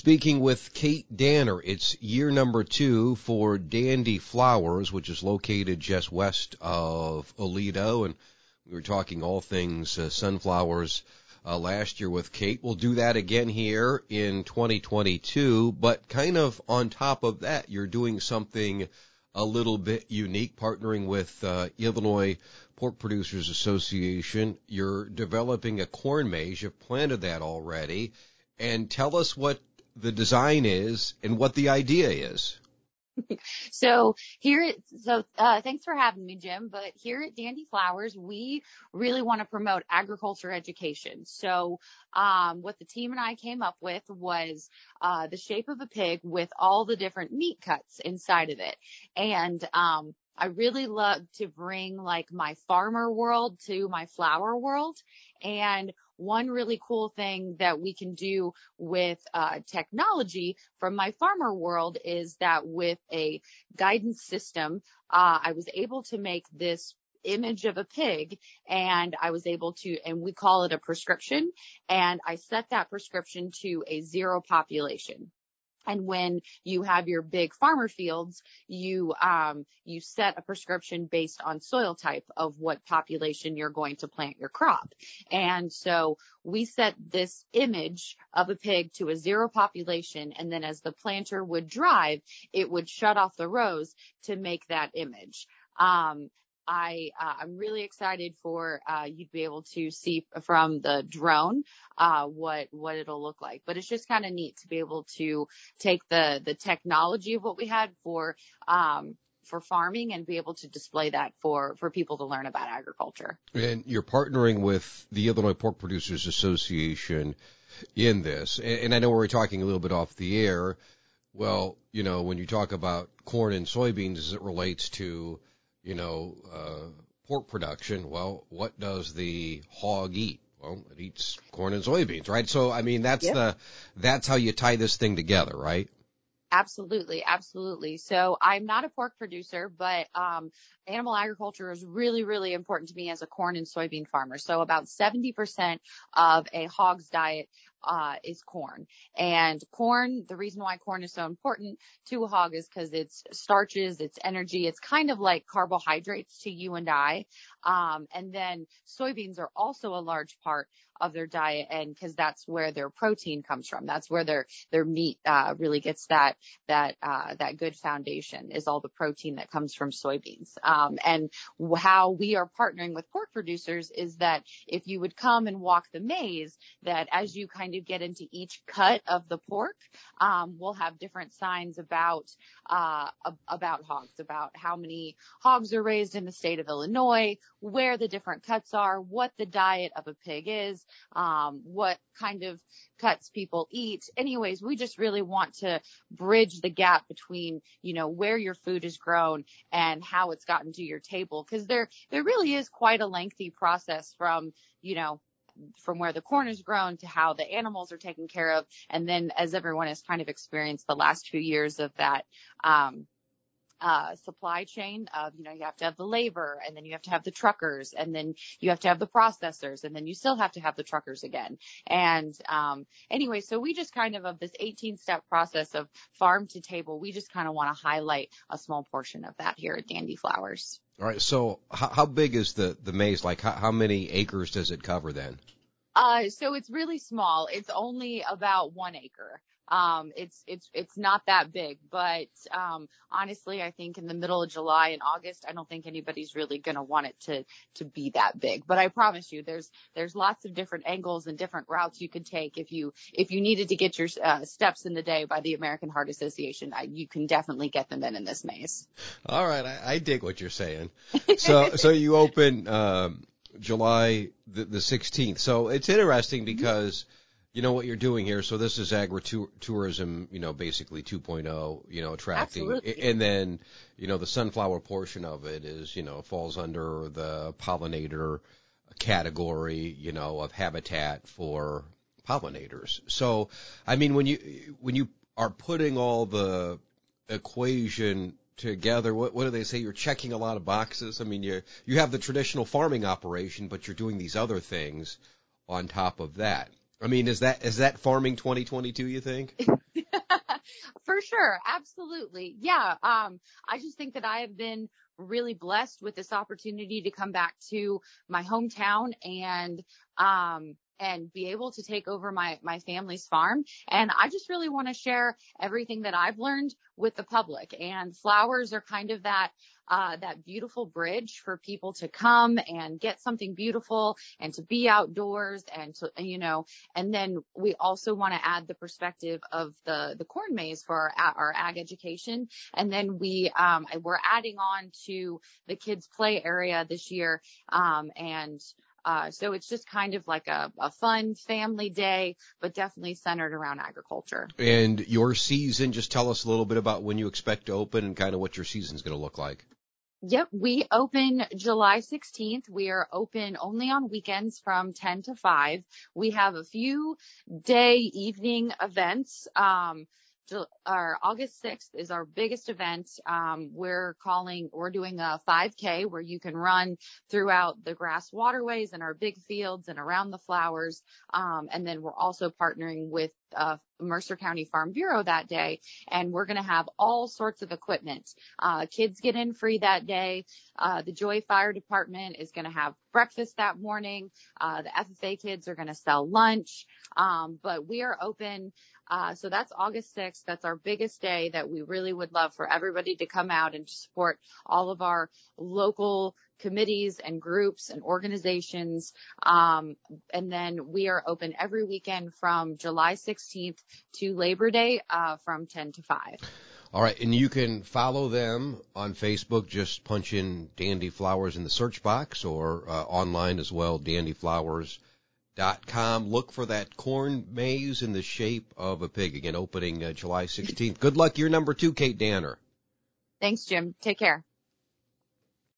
speaking with Kate Danner. It's year number 2 for Dandy Flowers, which is located just west of Aledo. And we were talking all things sunflowers last year with Kate. We'll do that again here in 2022. But kind of on top of that, you're doing something a little bit unique, partnering with Illinois Pork Producers Association. You're developing a corn maze. You've planted that already. And tell us what the design is and what the idea is. Thanks for having me, Jim. But here at Dandy Flowers, we really want to promote agriculture education. So, what the team and I came up with was, the shape of a pig with all the different meat cuts inside of it. And, I really love to bring like my farmer world to my flower world. And one really cool thing that we can do with technology from my farmer world is that with a guidance system, I was able to make this image of a pig, and I was able to, and we call it a prescription, and I set that prescription to a 0 population. And when you have your big farmer fields, you set a prescription based on soil type of what population you're going to plant your crop. And so we set this image of a pig to a 0 population. And then as the planter would drive, it would shut off the rows to make that image. I'm really excited for you to be able to see from the drone what it'll look like. But it's just kind of neat to be able to take the technology of what we had for farming and be able to display that for people to learn about agriculture. And you're partnering with the Illinois Pork Producers Association in this. And I know we're talking a little bit off the air. Well, you know, when you talk about corn and soybeans as it relates to pork production, well, what does the hog eat? Well, it eats corn and soybeans, right? So, I mean, that's how you tie this thing together, right? Absolutely. Absolutely. So I'm not a pork producer, but animal agriculture is really, really important to me as a corn and soybean farmer. So about 70% of a hog's diet is corn. And corn, the reason why corn is so important to a hog is because it's starches, it's energy, it's kind of like carbohydrates to you and I. And then soybeans are also a large part of their diet, and because that's where their protein comes from. That's where their meat really gets that good foundation, is all the protein that comes from soybeans. And how we are partnering with pork producers is that if you would come and walk the maze, that as you kind of get into each cut of the pork, we'll have different signs about hogs, about how many hogs are raised in the state of Illinois, where the different cuts are, what the diet of a pig is, what kind of cuts people eat. Anyways, we just really want to bridge the gap between, where your food is grown and how it's gotten to your table. Because there really is quite a lengthy process from where the corn is grown to how the animals are taken care of. And then, as everyone has kind of experienced the last few years of that, supply chain of, you have to have the labor, and then you have to have the truckers, and then you have to have the processors, and then you still have to have the truckers again. And, anyway, so we just kind of this 18-step process of farm to table, we just kind of want to highlight a small portion of that here at Dandy Flowers. All right. So how big is the maze? Like how many acres does it cover then? So it's really small. It's only about 1 acre. It's not that big, but, honestly, I think in the middle of July and August, I don't think anybody's really going to want it to be that big. But I promise you, there's lots of different angles and different routes you could take. If you needed to get your, steps in the day by the American Heart Association, you can definitely get them in this maze. All right. I dig what you're saying. So you open, July the 16th. So it's interesting because, what you're doing here. So this is agritourism, basically 2.0, attracting. Absolutely. And then, the sunflower portion of it is, falls under the pollinator category, of habitat for pollinators. So, I mean, when you are putting all the equation together, what do they say? You're checking a lot of boxes. I mean, you have the traditional farming operation, but you're doing these other things on top of that. I mean, is that farming 2022, you think? For sure. Absolutely. Yeah. I just think that I have been really blessed with this opportunity to come back to my hometown and be able to take over my family's farm. And I just really want to share everything that I've learned with the public. And flowers are kind of that beautiful bridge for people to come and get something beautiful and to be outdoors and to, and then we also want to add the perspective of the corn maze for our ag education. And then we're adding on to the kids play area this year. So it's just kind of like a fun family day, but definitely centered around agriculture. And your season, just tell us a little bit about when you expect to open and kind of what your season's going to look like. Yep, we open July 16th. We are open only on weekends from 10 to 5. We have a few evening events. Our August 6th is our biggest event. We're doing a 5K where you can run throughout the grass waterways and our big fields and around the flowers. And then we're also partnering with Mercer County Farm Bureau that day, and we're going to have all sorts of equipment. Kids get in free that day. The Joy Fire Department is going to have breakfast that morning. The FFA kids are going to sell lunch. But we are open. So that's August 6th. That's our biggest day that we really would love for everybody to come out and to support all of our local committees and groups and organizations. And then we are open every weekend from July 16th to Labor Day, from 10 to 5. All right. And you can follow them on Facebook. Just punch in Dandy Flowers in the search box, or online as well, dandyflowers.com. Look for that corn maze in the shape of a pig. Again, opening July 16th. Good luck. You're number 2, Kate Danner. Thanks, Jim. Take care.